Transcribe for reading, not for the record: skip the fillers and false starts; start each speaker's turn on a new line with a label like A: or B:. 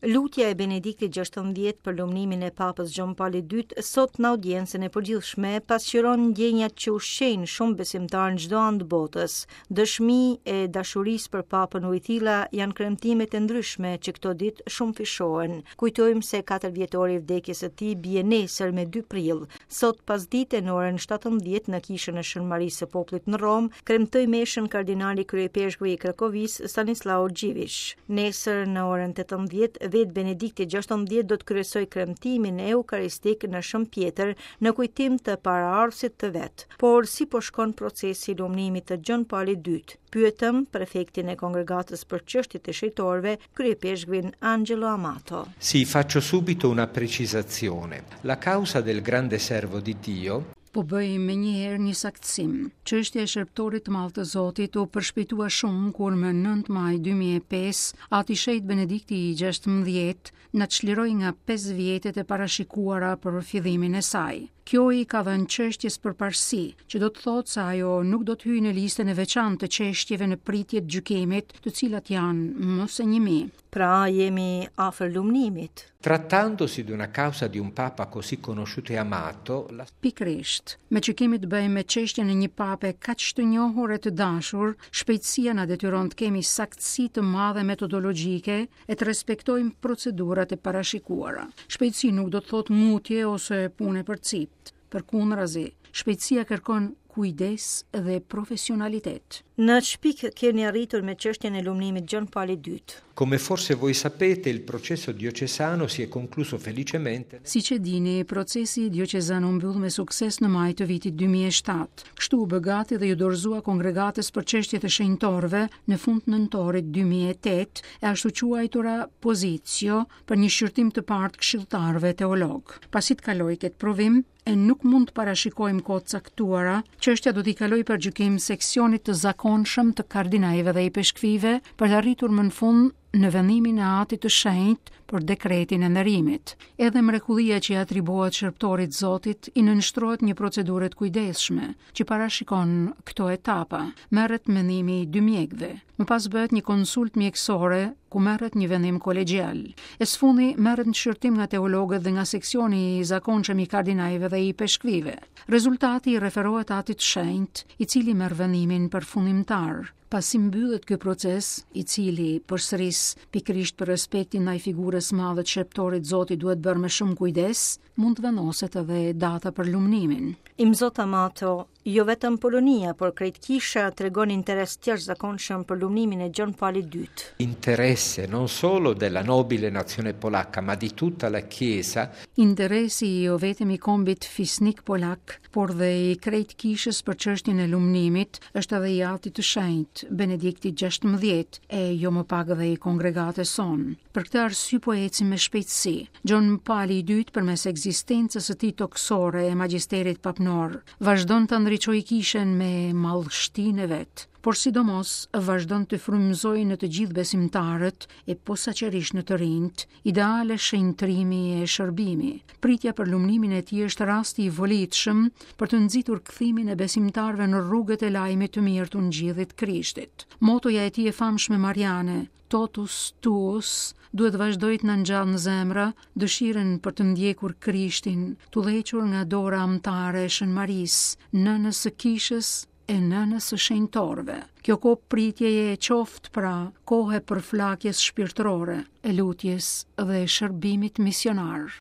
A: Lutja e Benediktit XVI për lumnimin e Papës Gjon Pauli II sot në audiencën e përgjithshme pasqyron ndjenjat që ushqejnë shumë besimtarë në çdo anë të botës. Dëshmi e dashurisë për Papën Wojtyla janë kremtimet e ndryshme që këto ditë shumë fishohen. Kujtojmë se 4 vjetori i vdekjes së tij bie nesër me 2 prill. Sot pasdite në orën 17 në kishën e Shënmarisë së Popullit në Rom, kremtoi meshën kardinali kryepeshkëvi i Krakowisë Stanislao Gjivish. Nesër në orën 18 vetë Benedikti XVI do të kryesoj kremtimin eukaristik në Shëmpjetër në kujtim të paraardhësit të vet. Por si po shkon procesi i lumnimit të Gjon Pauli II? Pyetëm prefektin e Kongregatës për çështjet e shejtorëve, kryepeshkvin Angelo Amato.
B: Sì, faccio subito una precisazione. La causa del grande servo di Dio
C: Po bëj me njëherë një saktësim. Çështja e shërptorit të madh të Zotit u përshpejtua shumë kur më 9 maj 2005 ati shenjt Benedikti i XVI na çliroi nga 5 vjetet e parashikuara për fillimin e saj. Kjo i ka dhënë çështjes përparësi, që do të thotë se ajo nuk do të hyjë në listën e veçantë të çështjeve në pritje të gjykimit, të cilat janë më se 1000.
A: Pra jemi afër lumnimit.
B: Trattandosi di una causa di un papa così conosciuto e amato,
C: Pikrisht, me që kemi të bëjmë me çështjen e një pape kaq të njohur e të dashur, shpejtësia na detyron të kemi saktësi të madhe metodologjike e të respektojmë procedurat e parashikuara. Shpejtësi nuk do të thotë mutje ose punë për cipt. Përkundrazi, shpejtësia kërkon kujdes dhe profesionalitet.
A: Në shpik keni arritur me çështjen e lumnimit Gjon Pauli II.
B: Come forse voi sapete, il processo diocesano si è concluso felicemente.
C: Siç e dini, procesi diocezan u mbyll me sukses në maj të vitit 2007. Kështu u bë gati dhe ju dorëzua Kongregatës për çështjet e shenjtorëve në fund nëntorit 2008 e ashtu quajtura pozitio për një shqyrtim të parë këshilltarëve teolog. Pasi të kaloi këtë provim, e nuk mund të parashikojmë kohë të caktuara, çështja do t'i kaloj për gjykim seksionit të zakonshëm të kardinajve dhe i peshkvive për të arritur më në fund në vendimin e atit të shenjtë për dekretin e nderimit. Edhe mrekullia që i atribuohet shërptorit Zotit i nënshtrohet një procedurë të kujdesshme që parashikon këto etapa. Merret mendimi i 2 mjekëve. Më pas bëhet një konsult mjekësore ku merret një vendim kolegjial. E sfundi merret një shqyrtim nga teologët dhe nga seksioni i zakonshëm i kardinajve dhe i peshkvive. Rezultati i referohet atit të shenjtë, i cili merr vendimin përfundimtar. Pasi mbyllet ky proces, i cili përsëris pikërisht për respektin ndaj figurës madhe të shërptorit Zotit duhet bërë me shumë kujdes, mund të vendoset edhe data për lumnimin.
A: Imzot Amato, jo vetëm Polonia, por krejt kisha tregon interes të jashtëzakonshëm për lumnimin e Gjon Pauli II.
B: Interesse non solo della nobile nazione polacca, ma di tutta la Chiesa.
C: Interesi jo vetëm i kombit fisnik polak, por dhe i krejt kishës për çështjen e lumnimit është edhe i atit të shenjtë Benedikti XVI e jo më pak edhe i kongregatës sonë. Për këtë arsye po ecim me shpejtësi. Gjon Pauli II përmes ekzistencës së tij toksore e magjisterit papnor vazhdon të ndriçojë kishën me mallështinë e vet, por sidomos vazhdon të frymëzojë në të gjithë besimtarët e posaçërisht në të rinjt ideale shenjtrimi e shërbimi. Pritja për lumnimin e tij është rasti i volitshëm për të nxitur kthimin e besimtarëve në rrugët e lajmit të mirë të ngjillit Krishtit. Motoja e tij e famshme mariane, Totus Tuus, duhet vazhdoj të na ngjall në zemra dëshirën për të ndjekur Krishtin, të udhëhequr nga dora amtare e Shënmarisë, nënës së kishës e nënës së shenjtorëve. Kjo kohë pritjeje e qoftë pra kohë e përflakjes shpirtërore, e lutjes dhe shërbimit misionar.